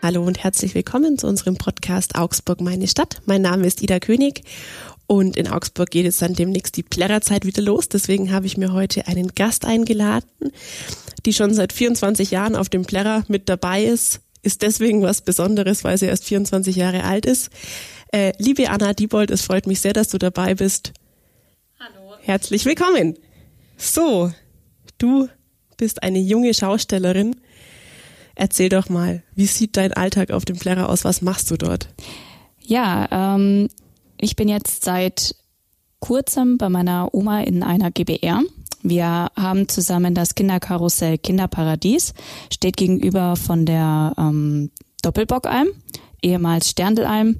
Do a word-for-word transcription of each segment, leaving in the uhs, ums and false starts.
Hallo und herzlich willkommen zu unserem Podcast Augsburg, meine Stadt. Mein Name ist Ida König und in Augsburg geht es dann demnächst die Plärrerzeit wieder los. Deswegen habe ich mir heute einen Gast eingeladen, die schon seit vierundzwanzig Jahren auf dem Plärrer mit dabei ist. Ist deswegen was Besonderes, weil sie erst vierundzwanzig Jahre alt ist. Äh, liebe Anna Diebold, es freut mich sehr, dass du dabei bist. Hallo. Herzlich willkommen. So, du bist eine junge Schaustellerin. Erzähl doch mal, wie sieht dein Alltag auf dem Plärrer aus? Was machst du dort? Ja, ähm, ich bin jetzt seit kurzem bei meiner Oma in einer G B R. Wir haben zusammen das Kinderkarussell Kinderparadies, steht gegenüber von der ähm, Doppelbockalm, ehemals Sterndelalm.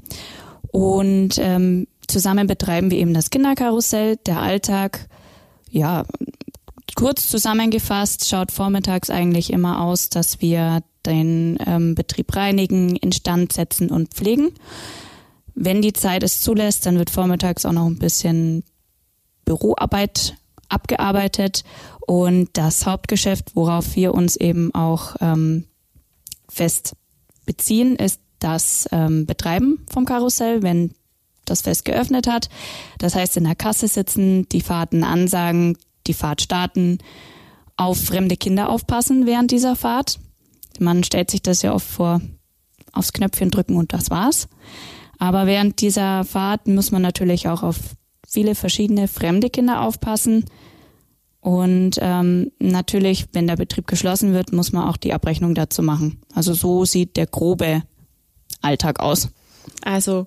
Und ähm, zusammen betreiben wir eben das Kinderkarussell. Der Alltag, ja, kurz zusammengefasst, schaut vormittags eigentlich immer aus, dass wir den ähm, Betrieb reinigen, instand setzen und pflegen. Wenn die Zeit es zulässt, dann wird vormittags auch noch ein bisschen Büroarbeit abgearbeitet. Und das Hauptgeschäft, worauf wir uns eben auch ähm, fest beziehen, ist das ähm, Betreiben vom Karussell, wenn das Fest geöffnet hat. Das heißt, in der Kasse sitzen, die Fahrten ansagen, die Fahrt starten, auf fremde Kinder aufpassen während dieser Fahrt. Man stellt sich das ja oft vor, aufs Knöpfchen drücken und das war's. Aber während dieser Fahrt muss man natürlich auch auf viele verschiedene fremde Kinder aufpassen. Und ähm, natürlich, wenn der Betrieb geschlossen wird, muss man auch die Abrechnung dazu machen. Also so sieht der grobe Alltag aus. Also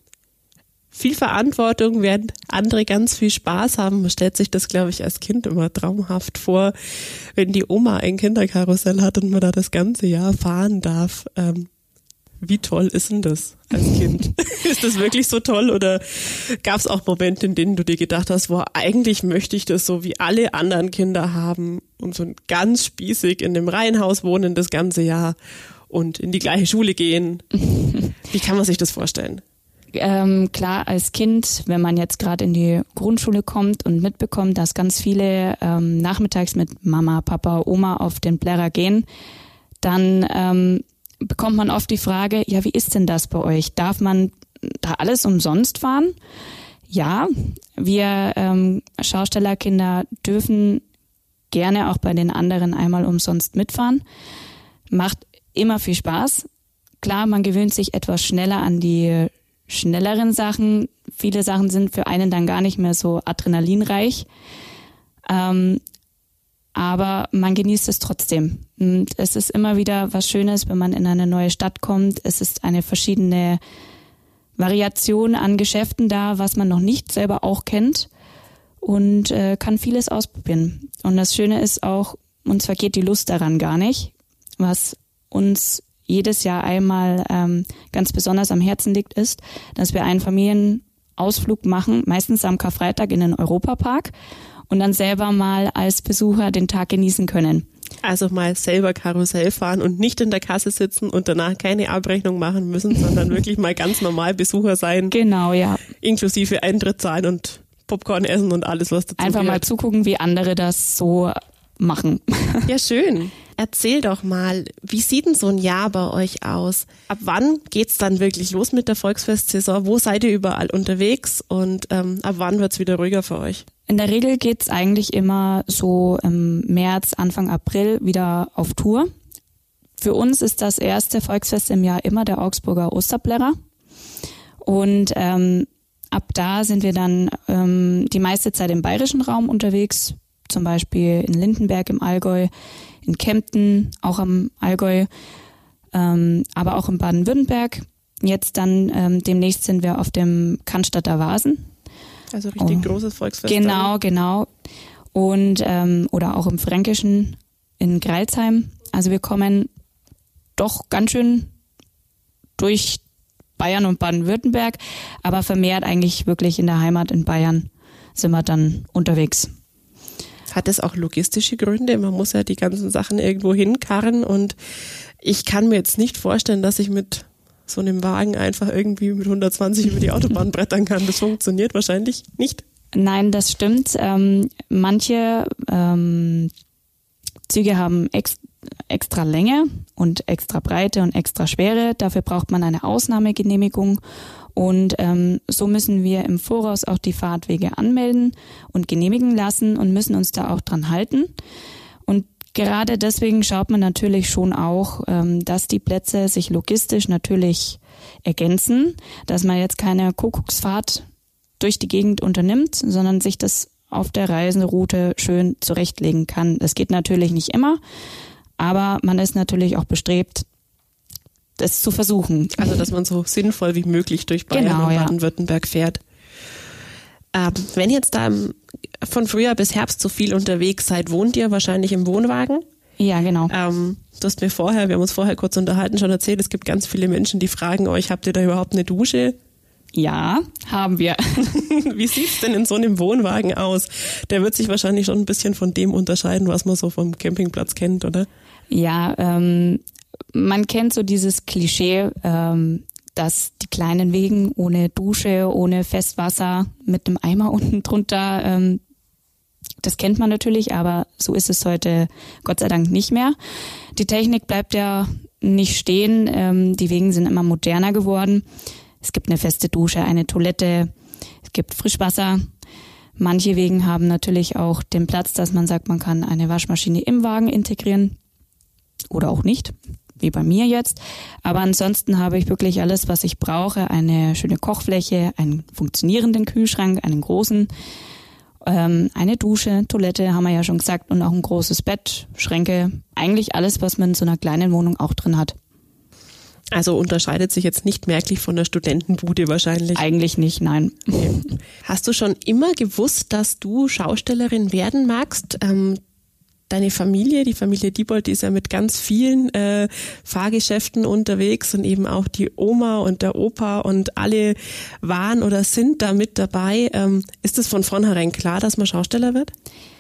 viel Verantwortung, während andere ganz viel Spaß haben. Man stellt sich das, glaube ich, als Kind immer traumhaft vor, wenn die Oma ein Kinderkarussell hat und man da das ganze Jahr fahren darf. Ähm, wie toll ist denn das als Kind? Ist das wirklich so toll oder gab es auch Momente, in denen du dir gedacht hast, boah, eigentlich möchte ich das so wie alle anderen Kinder haben und so ganz spießig in einem Reihenhaus wohnen das ganze Jahr und in die gleiche Schule gehen? Wie kann man sich das vorstellen? Ähm, klar, als Kind, wenn man jetzt gerade in die Grundschule kommt und mitbekommt, dass ganz viele ähm, nachmittags mit Mama, Papa, Oma auf den Plärrer gehen, dann ähm, bekommt man oft die Frage, ja, wie ist denn das bei euch? Darf man da alles umsonst fahren? Ja, wir ähm, Schaustellerkinder dürfen gerne auch bei den anderen einmal umsonst mitfahren. Macht immer viel Spaß. Klar, man gewöhnt sich etwas schneller an die schnelleren Sachen. Viele Sachen sind für einen dann gar nicht mehr so adrenalinreich. Ähm, aber man genießt es trotzdem. Und es ist immer wieder was Schönes, wenn man in eine neue Stadt kommt. Es ist eine verschiedene Variation an Geschäften da, was man noch nicht selber auch kennt und äh, kann vieles ausprobieren. Und das Schöne ist auch, uns vergeht die Lust daran gar nicht, was uns jedes Jahr einmal ähm, ganz besonders am Herzen liegt, ist, dass wir einen Familienausflug machen, meistens am Karfreitag in den Europapark und dann selber mal als Besucher den Tag genießen können. Also mal selber Karussell fahren und nicht in der Kasse sitzen und danach keine Abrechnung machen müssen, sondern wirklich mal ganz normal Besucher sein. Genau, ja. Inklusive Eintritt zahlen und Popcorn essen und alles, was dazu Einfach gehört. mal zugucken, wie andere das so machen. Ja, schön. Erzähl doch mal, wie sieht denn so ein Jahr bei euch aus? Ab wann geht's dann wirklich los mit der Volksfestsaison? Wo seid ihr überall unterwegs und ähm, ab wann wird's wieder ruhiger für euch? In der Regel geht's eigentlich immer so im März, Anfang April wieder auf Tour. Für uns ist das erste Volksfest im Jahr immer der Augsburger Osterplärrer. Und ähm, ab da sind wir dann ähm, die meiste Zeit im bayerischen Raum unterwegs, zum Beispiel in Lindenberg im Allgäu, in Kempten, auch am Allgäu, ähm, aber auch in Baden-Württemberg. Jetzt dann ähm, demnächst sind wir auf dem Cannstatter Vasen. Also richtig oh. großes Volksfest. Genau, dann. genau. Und ähm, oder auch im Fränkischen in Greilsheim. Also wir kommen doch ganz schön durch Bayern und Baden-Württemberg, aber vermehrt eigentlich wirklich in der Heimat in Bayern sind wir dann unterwegs. Hat es auch logistische Gründe? Man muss ja die ganzen Sachen irgendwo hinkarren und ich kann mir jetzt nicht vorstellen, dass ich mit so einem Wagen einfach irgendwie mit hundertzwanzig über die Autobahn brettern kann. Das funktioniert wahrscheinlich nicht. Nein, das stimmt. Ähm, manche ähm, Züge haben ex- extra Länge und extra Breite und extra Schwere. Dafür braucht man eine Ausnahmegenehmigung. Und ähm, so müssen wir im Voraus auch die Fahrtwege anmelden und genehmigen lassen und müssen uns da auch dran halten. Und gerade deswegen schaut man natürlich schon auch, ähm, dass die Plätze sich logistisch natürlich ergänzen, dass man jetzt keine Kuckucksfahrt durch die Gegend unternimmt, sondern sich das auf der Reisenroute schön zurechtlegen kann. Das geht natürlich nicht immer, aber man ist natürlich auch bestrebt, das zu versuchen. Also, dass man so sinnvoll wie möglich durch Bayern genau, und ja. Baden-Württemberg fährt. Ähm, wenn jetzt da von Frühjahr bis Herbst so viel unterwegs seid, wohnt ihr wahrscheinlich im Wohnwagen? Ja, genau. Ähm, du hast mir vorher, wir haben uns vorher kurz unterhalten, schon erzählt, es gibt ganz viele Menschen, die fragen euch, habt ihr da überhaupt eine Dusche? Ja, haben wir. Wie sieht's denn in so einem Wohnwagen aus? Der wird sich wahrscheinlich schon ein bisschen von dem unterscheiden, was man so vom Campingplatz kennt, oder? Ja, ähm, man kennt so dieses Klischee, ähm, dass die kleinen Wegen ohne Dusche, ohne Festwasser, mit einem Eimer unten drunter, ähm, das kennt man natürlich, aber so ist es heute Gott sei Dank nicht mehr. Die Technik bleibt ja nicht stehen, ähm, die Wegen sind immer moderner geworden. Es gibt eine feste Dusche, eine Toilette, es gibt Frischwasser. Manche Wegen haben natürlich auch den Platz, dass man sagt, man kann eine Waschmaschine im Wagen integrieren oder auch nicht, wie bei mir jetzt. Aber ansonsten habe ich wirklich alles, was ich brauche. Eine schöne Kochfläche, einen funktionierenden Kühlschrank, einen großen, ähm, eine Dusche, Toilette, haben wir ja schon gesagt, und auch ein großes Bett, Schränke. Eigentlich alles, was man in so einer kleinen Wohnung auch drin hat. Also unterscheidet sich jetzt nicht merklich von der Studentenbude wahrscheinlich? Eigentlich nicht, nein. Okay. Hast du schon immer gewusst, dass du Schaustellerin werden magst? Ähm, deine Familie, die Familie Diebold, die ist ja mit ganz vielen äh, Fahrgeschäften unterwegs und eben auch die Oma und der Opa und alle waren oder sind da mit dabei. Ähm, ist es von vornherein klar, dass man Schausteller wird?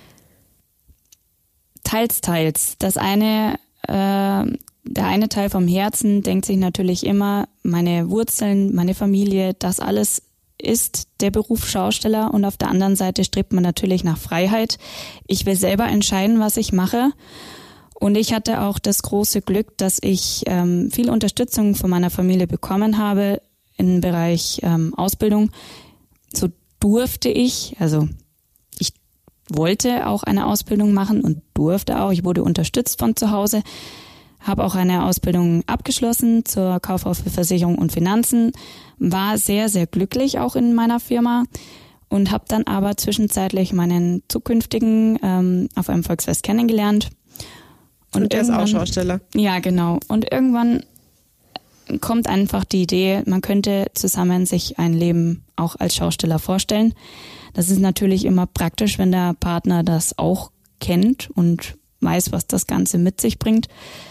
Teils, teils. Das eine... Äh, Der eine Teil vom Herzen denkt sich natürlich immer, meine Wurzeln, meine Familie, das alles ist der Beruf Schausteller, und auf der anderen Seite strebt man natürlich nach Freiheit. Ich will selber entscheiden, was ich mache, und ich hatte auch das große Glück, dass ich ähm, viel Unterstützung von meiner Familie bekommen habe im Bereich ähm, Ausbildung. So durfte ich, also ich wollte auch eine Ausbildung machen und durfte auch, ich wurde unterstützt von zu Hause. Habe auch eine Ausbildung abgeschlossen zur Kauffrau für Versicherung und Finanzen, war sehr, sehr glücklich auch in meiner Firma und habe dann aber zwischenzeitlich meinen zukünftigen ähm, auf einem Volksfest kennengelernt. Und, und der ist auch Schausteller. Ja, genau. Und irgendwann kommt einfach die Idee, man könnte zusammen sich ein Leben auch als Schausteller vorstellen. Das ist natürlich immer praktisch, wenn der Partner das auch kennt und weiß, was das Ganze mit sich bringt.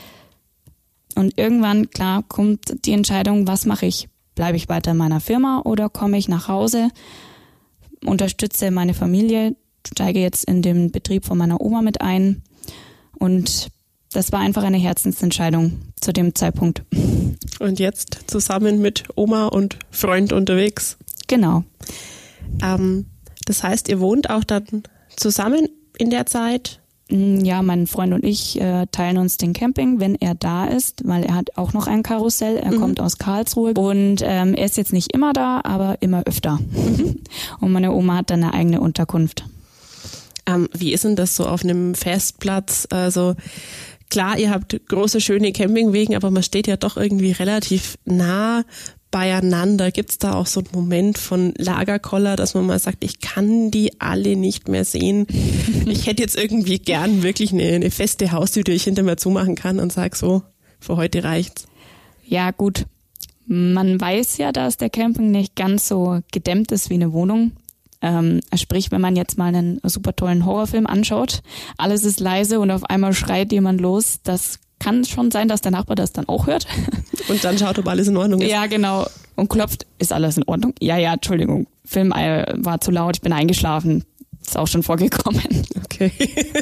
Und irgendwann, klar, kommt die Entscheidung, was mache ich? Bleibe ich weiter in meiner Firma oder komme ich nach Hause, unterstütze meine Familie, steige jetzt in den Betrieb von meiner Oma mit ein. Und das war einfach eine Herzensentscheidung zu dem Zeitpunkt. Und jetzt zusammen mit Oma und Freund unterwegs? Genau. Ähm, das heißt, ihr wohnt auch dann zusammen in der Zeit? Ja, mein Freund und ich äh, teilen uns den Camping, wenn er da ist, weil er hat auch noch ein Karussell. Er mhm. kommt aus Karlsruhe und ähm, er ist jetzt nicht immer da, aber immer öfter. Mhm. Und meine Oma hat dann eine eigene Unterkunft. Ähm, wie ist denn das so auf einem Festplatz? Also klar, ihr habt große, schöne Campingwegen, aber man steht ja doch irgendwie relativ nah beieinander. Gibt es da auch so einen Moment von Lagerkoller, dass man mal sagt, ich kann die alle nicht mehr sehen. Ich hätte jetzt irgendwie gern wirklich eine, eine feste Haustür, die ich hinter mir zumachen kann und sage so, für heute reicht's. Ja gut, man weiß ja, dass der Camping nicht ganz so gedämmt ist wie eine Wohnung. Ähm, sprich, wenn man jetzt mal einen super tollen Horrorfilm anschaut, alles ist leise und auf einmal schreit jemand los, das kann schon sein, dass der Nachbar das dann auch hört. Und dann schaut, ob alles in Ordnung ist. Ja, genau. Und klopft, ist alles in Ordnung? Ja, ja, Entschuldigung, Film äh, war zu laut, ich bin eingeschlafen. Ist auch schon vorgekommen. Okay.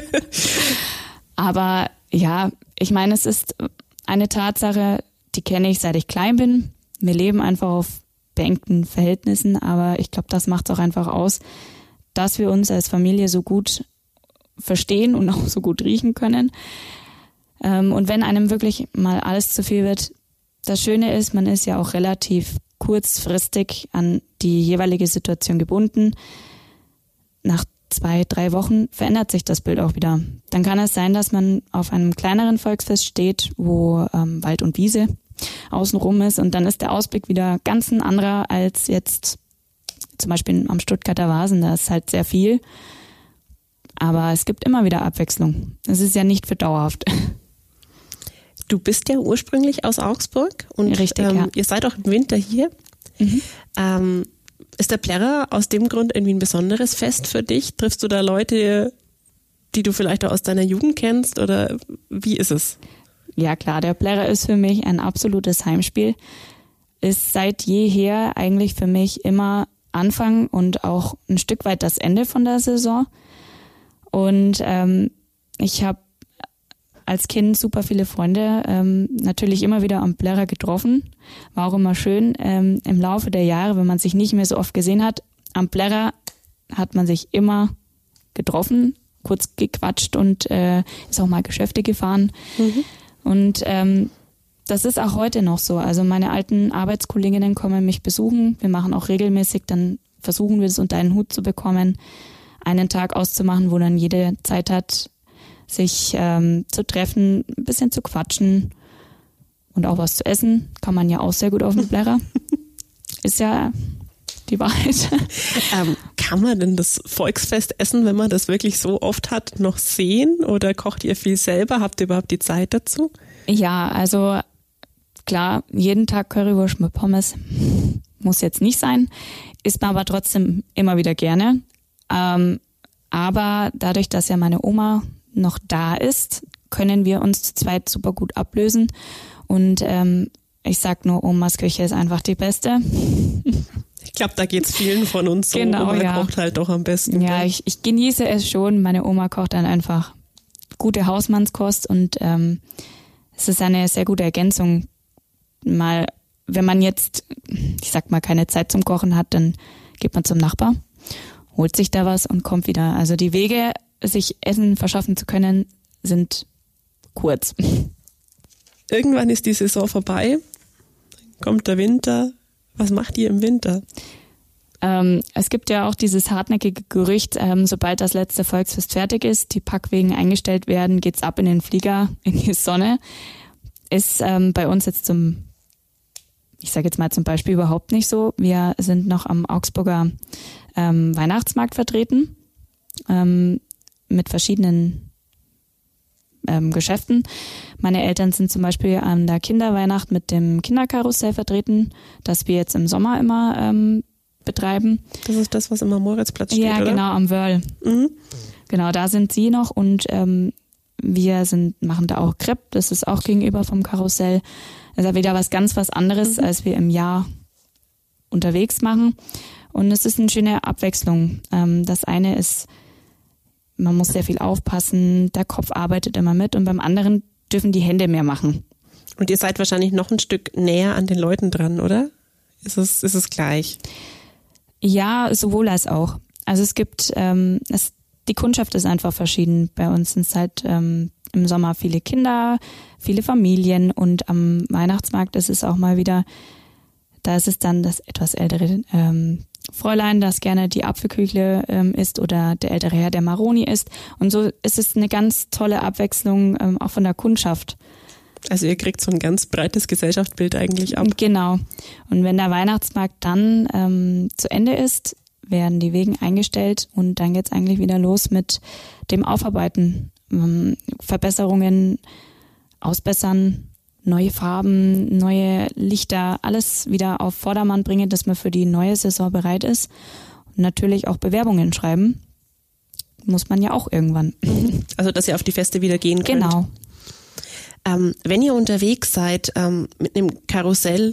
Aber ja, ich meine, es ist eine Tatsache, die kenne ich, seit ich klein bin. Wir leben einfach auf beengten Verhältnissen, aber ich glaube, das macht es auch einfach aus, dass wir uns als Familie so gut verstehen und auch so gut riechen können. Ähm, und wenn einem wirklich mal alles zu viel wird, das Schöne ist, man ist ja auch relativ kurzfristig an die jeweilige Situation gebunden. Nach zwei, drei Wochen verändert sich das Bild auch wieder. Dann kann es sein, dass man auf einem kleineren Volksfest steht, wo ähm, Wald und Wiese außenrum ist und dann ist der Ausblick wieder ganz ein anderer als jetzt zum Beispiel am Stuttgarter Vasen. Da ist halt sehr viel, aber es gibt immer wieder Abwechslung. Es ist ja nicht für dauerhaft. Du bist ja ursprünglich aus Augsburg und Richtig, ähm, ja. ihr seid auch im Winter hier. Mhm. Ähm, ist der Plärrer aus dem Grund irgendwie ein besonderes Fest für dich? Triffst du da Leute, die du vielleicht auch aus deiner Jugend kennst oder wie ist es? Ja klar, der Plärrer ist für mich ein absolutes Heimspiel. Ist seit jeher eigentlich für mich immer Anfang und auch ein Stück weit das Ende von der Saison. Und ähm, ich habe als Kind super viele Freunde, ähm, natürlich immer wieder am Plärrer getroffen. War auch immer schön. Ähm, im Laufe der Jahre, wenn man sich nicht mehr so oft gesehen hat, am Plärrer hat man sich immer getroffen, kurz gequatscht und äh, ist auch mal Geschäfte gefahren. Mhm. Und ähm, das ist auch heute noch so. Also meine alten Arbeitskolleginnen kommen mich besuchen. Wir machen auch regelmäßig, dann versuchen wir es unter einen Hut zu bekommen, einen Tag auszumachen, wo dann jede Zeit hat, sich ähm, zu treffen, ein bisschen zu quatschen und auch was zu essen. Kann man ja auch sehr gut auf dem Plärrer. Ist ja die Wahrheit. Ähm, kann man denn das Volksfest essen, wenn man das wirklich so oft hat, noch sehen? Oder kocht ihr viel selber? Habt ihr überhaupt die Zeit dazu? Ja, also klar, jeden Tag Currywurst mit Pommes muss jetzt nicht sein. Isst man aber trotzdem immer wieder gerne. Ähm, aber dadurch, dass ja meine Oma noch da ist, können wir uns zu zweit super gut ablösen. Und ähm, ich sag nur, Omas Küche ist einfach die beste. Ich glaube, da geht's vielen von uns so. Genau, Oma ja. kocht halt doch am besten. Ja, ich, ich genieße es schon. Meine Oma kocht dann einfach gute Hausmannskost und ähm, es ist eine sehr gute Ergänzung. Mal, wenn man jetzt, ich sag mal, keine Zeit zum Kochen hat, dann geht man zum Nachbar, holt sich da was und kommt wieder. Also die Wege, sich Essen verschaffen zu können, sind kurz. Irgendwann ist die Saison vorbei, kommt der Winter. Was macht ihr im Winter? Ähm, es gibt ja auch dieses hartnäckige Gerücht, ähm, sobald das letzte Volksfest fertig ist, die Packwegen eingestellt werden, geht's ab in den Flieger, in die Sonne. Ist ähm, bei uns jetzt zum, ich sage jetzt mal zum Beispiel überhaupt nicht so. Wir sind noch am Augsburger ähm, Weihnachtsmarkt vertreten, ähm, mit verschiedenen ähm, Geschäften. Meine Eltern sind zum Beispiel an der Kinderweihnacht mit dem Kinderkarussell vertreten, das wir jetzt im Sommer immer ähm, betreiben. Das ist das, was immer am Moritzplatz steht, ja, oder? Genau, am Wörl. Mhm. Genau, da sind sie noch und ähm, wir sind machen da auch Crepe, das ist auch gegenüber vom Karussell. Das ist ja wieder was ganz was anderes, mhm. als wir im Jahr unterwegs machen. Und es ist eine schöne Abwechslung. Ähm, das eine ist, man muss sehr viel aufpassen, der Kopf arbeitet immer mit und beim anderen dürfen die Hände mehr machen. Und ihr seid wahrscheinlich noch ein Stück näher an den Leuten dran, oder? Ist es, ist es gleich? Ja, sowohl als auch. Also es gibt, ähm, es, die Kundschaft ist einfach verschieden. Bei uns sind es halt ähm, im Sommer viele Kinder, viele Familien und am Weihnachtsmarkt ist es auch mal wieder, da ist es dann das etwas ältere ähm, Fräulein, das gerne die Apfelküchle ähm, isst oder der ältere Herr, der Maroni isst. Und so ist es eine ganz tolle Abwechslung ähm, auch von der Kundschaft. Also ihr kriegt so ein ganz breites Gesellschaftsbild eigentlich ab. Genau. Und wenn der Weihnachtsmarkt dann ähm, zu Ende ist, werden die Wegen eingestellt und dann geht's eigentlich wieder los mit dem Aufarbeiten, ähm, Verbesserungen, Ausbessern, neue Farben, neue Lichter, alles wieder auf Vordermann bringen, dass man für die neue Saison bereit ist. Und natürlich auch Bewerbungen schreiben. Muss man ja auch irgendwann. Also, dass ihr auf die Feste wieder gehen könnt. Genau. Ähm, wenn ihr unterwegs seid ähm, mit einem Karussell,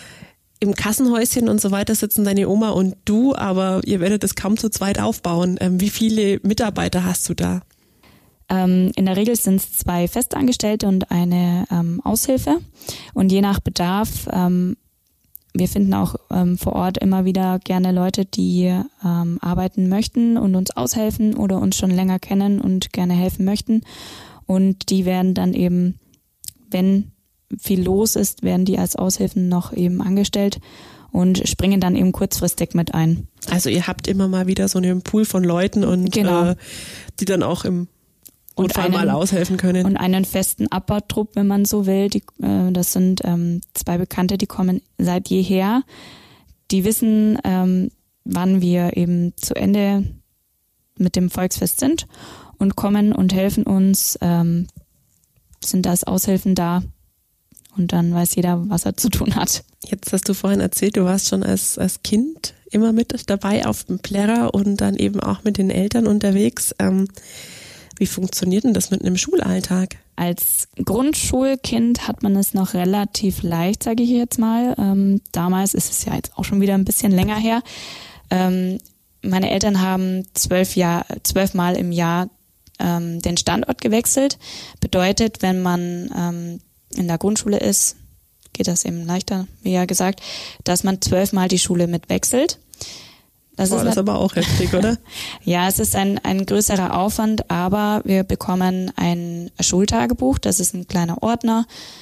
im Kassenhäuschen und so weiter sitzen deine Oma und du, aber ihr werdet es kaum zu zweit aufbauen. Ähm, wie viele Mitarbeiter hast du da? Ähm, in der Regel sind es zwei Festangestellte und eine ähm, Aushilfe. Und je nach Bedarf, ähm, wir finden auch ähm, vor Ort immer wieder gerne Leute, die ähm, arbeiten möchten und uns aushelfen oder uns schon länger kennen und gerne helfen möchten. und die werden dann eben, wenn viel los ist, werden die als Aushilfen noch eben angestellt und springen dann eben kurzfristig mit ein. Also ihr habt immer mal wieder so einen Pool von Leuten und genau. äh, die dann auch im Notfall mal aushelfen können. Und einen festen Abbautrupp, wenn man so will. Die, äh, das sind ähm, zwei Bekannte, die kommen seit jeher. Die wissen, ähm, wann wir eben zu Ende mit dem Volksfest sind und kommen und helfen uns, ähm, sind als Aushilfen da. Und dann weiß jeder, was er zu tun hat. Jetzt hast du vorhin erzählt, du warst schon als, als Kind immer mit dabei auf dem Plärrer und dann eben auch mit den Eltern unterwegs. Ähm, wie funktioniert denn das mit einem Schulalltag? Als Grundschulkind hat man es noch relativ leicht, sage ich jetzt mal. Ähm, damals ist es ja jetzt auch schon wieder ein bisschen länger her. Ähm, meine Eltern haben zwölf Jahr, zwölf Mal im Jahr ähm, den Standort gewechselt. Bedeutet, wenn man ähm, in der Grundschule ist, geht das eben leichter, wie ja gesagt, dass man zwölfmal die Schule mitwechselt. Das Boah, ist, das ist aber auch heftig, oder? Ja, es ist ein, ein größerer Aufwand, aber wir bekommen ein Schultagebuch, das ist ein kleiner Ordner.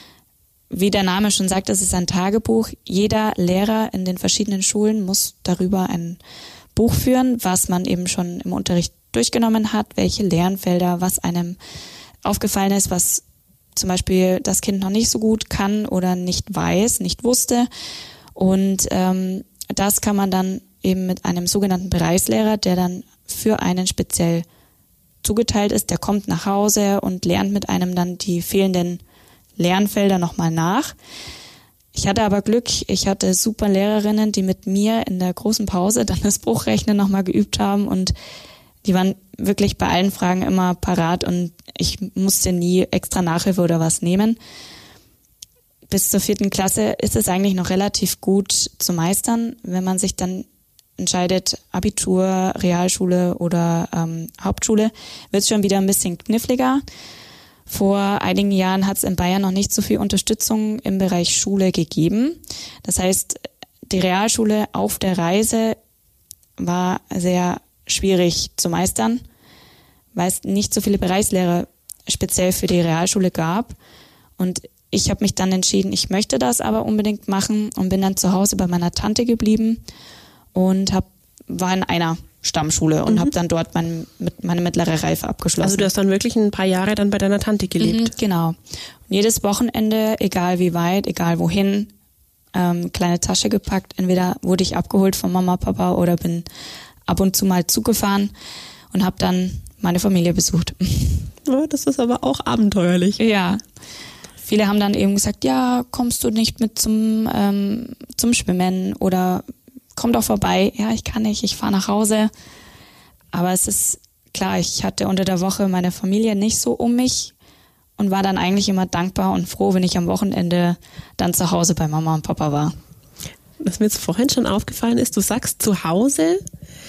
Wie der Name schon sagt, das ist ein Tagebuch. Jeder Lehrer in den verschiedenen Schulen muss darüber ein Buch führen, was man eben schon im Unterricht durchgenommen hat, welche Lernfelder, was einem aufgefallen ist, was zum Beispiel das Kind noch nicht so gut kann oder nicht weiß, nicht wusste. Und ähm, das kann man dann eben mit einem sogenannten Bereichslehrer, der dann für einen speziell zugeteilt ist, der kommt nach Hause und lernt mit einem dann die fehlenden Lernfelder nochmal nach. Ich hatte aber Glück, ich hatte super Lehrerinnen, die mit mir in der großen Pause dann das Bruchrechnen nochmal geübt haben und die waren wirklich bei allen Fragen immer parat und ich musste nie extra Nachhilfe oder was nehmen. Bis zur vierten Klasse ist es eigentlich noch relativ gut zu meistern. Wenn man sich dann entscheidet, Abitur, Realschule oder ähm, Hauptschule, wird es schon wieder ein bisschen kniffliger. Vor einigen Jahren hat es in Bayern noch nicht so viel Unterstützung im Bereich Schule gegeben. Das heißt, die Realschule auf der Reise war sehr schwierig zu meistern, weil es nicht so viele Bereichslehrer speziell für die Realschule gab. Und ich habe mich dann entschieden, ich möchte das aber unbedingt machen und bin dann zu Hause bei meiner Tante geblieben und hab, war in einer Stammschule und mhm. habe dann dort mein, mit, meine mittlere Reife abgeschlossen. Also du hast dann wirklich ein paar Jahre dann bei deiner Tante gelebt? Mhm, genau. Und jedes Wochenende, egal wie weit, egal wohin, ähm, kleine Tasche gepackt. Entweder wurde ich abgeholt von Mama, Papa oder bin ab und zu mal zugefahren und habe dann meine Familie besucht. Oh, das ist aber auch abenteuerlich. Ja. Viele haben dann eben gesagt, ja, kommst du nicht mit zum, ähm, zum Schwimmen oder komm doch vorbei. Ja, ich kann nicht, ich fahre nach Hause. Aber es ist klar, ich hatte unter der Woche meine Familie nicht so um mich und war dann eigentlich immer dankbar und froh, wenn ich am Wochenende dann zu Hause bei Mama und Papa war. Was mir jetzt vorhin schon aufgefallen ist, du sagst zu Hause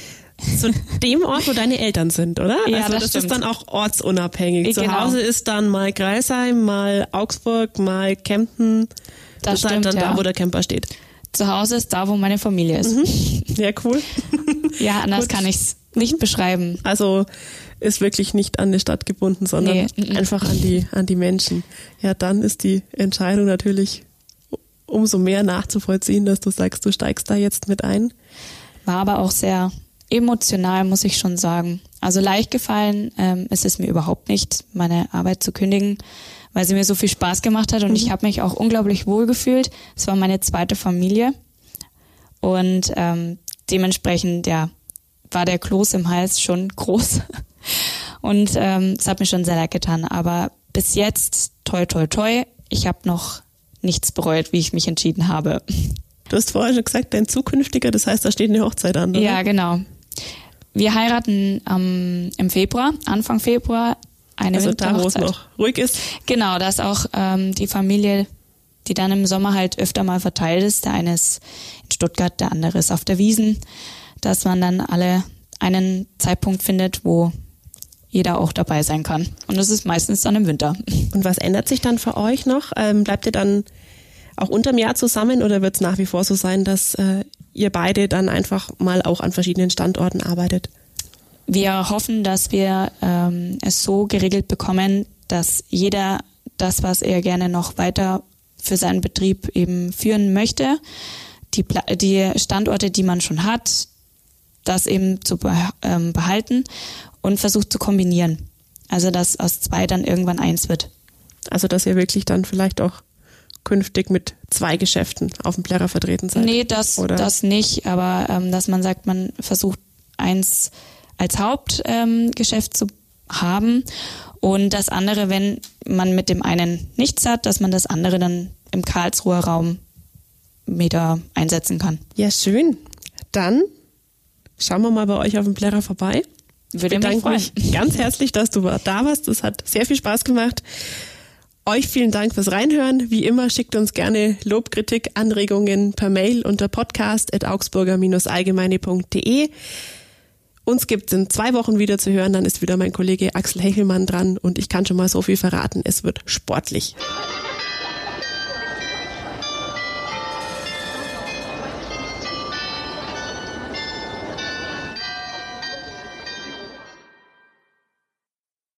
zu dem Ort, wo deine Eltern sind, oder? Ja, also das, das ist stimmt. dann auch ortsunabhängig. Genau. Zu Hause ist dann mal Greisheim, mal Augsburg, mal Kempten. Das, das ist stimmt, halt dann ja. da, wo der Camper steht. Zu Hause ist da, wo meine Familie ist. Mhm. Ja, cool. Ja, anders Gut. kann ich es nicht beschreiben. Also ist wirklich nicht an die Stadt gebunden, sondern Nee. einfach an die, an die Menschen. Ja, dann ist die Entscheidung natürlich umso mehr nachzuvollziehen, dass du sagst, du steigst da jetzt mit ein. War aber auch sehr emotional, muss ich schon sagen. Also leicht gefallen ähm, ist es mir überhaupt nicht, meine Arbeit zu kündigen, weil sie mir so viel Spaß gemacht hat und mhm. ich habe mich auch unglaublich wohl gefühlt. Es war meine zweite Familie und ähm, dementsprechend, ja, war der Kloß im Hals schon groß und ähm, es hat mir schon sehr leid getan. Aber bis jetzt, toi, toi, toi, ich habe noch nichts bereut, wie ich mich entschieden habe. Du hast vorher schon gesagt, dein zukünftiger, das heißt, da steht eine Hochzeit an, oder? Ja, genau. Wir heiraten ähm, im Februar, Anfang Februar, eine also da, wo es Winterhochzeit. noch ruhig ist. Genau, da ist auch ähm, die Familie, die dann im Sommer halt öfter mal verteilt ist. Der eine ist in Stuttgart, der andere ist auf der Wiesn. Dass man dann alle einen Zeitpunkt findet, wo jeder auch dabei sein kann. Und das ist meistens dann im Winter. Und was ändert sich dann für euch noch? Ähm, bleibt ihr dann auch unterm Jahr zusammen oder wird es nach wie vor so sein, dass äh, ihr beide dann einfach mal auch an verschiedenen Standorten arbeitet? Wir hoffen, dass wir ähm, es so geregelt bekommen, dass jeder das, was er gerne noch weiter für seinen Betrieb eben führen möchte, die, die Standorte, die man schon hat, das eben zu behalten und versucht zu kombinieren. Also dass aus zwei dann irgendwann eins wird. Also dass ihr wirklich dann vielleicht auch künftig mit zwei Geschäften auf dem Plärrer vertreten seid? Nee, das, das nicht, aber ähm, dass man sagt, man versucht eins als Hauptgeschäft ähm, zu haben und das andere, wenn man mit dem einen nichts hat, dass man das andere dann im Karlsruher Raum wieder einsetzen kann. Ja, schön. Dann schauen wir mal bei euch auf dem Plärrer vorbei. Würde mich freuen. Mich ganz herzlich, dass du da warst. Das hat sehr viel Spaß gemacht. Euch vielen Dank fürs Reinhören. Wie immer schickt uns gerne Lob, Kritik, Anregungen per Mail unter podcast at augsburger Bindestrich allgemeine Punkt de. Uns gibt's in zwei Wochen wieder zu hören. Dann ist wieder mein Kollege Axel Hechelmann dran und ich kann schon mal so viel verraten. Es wird sportlich.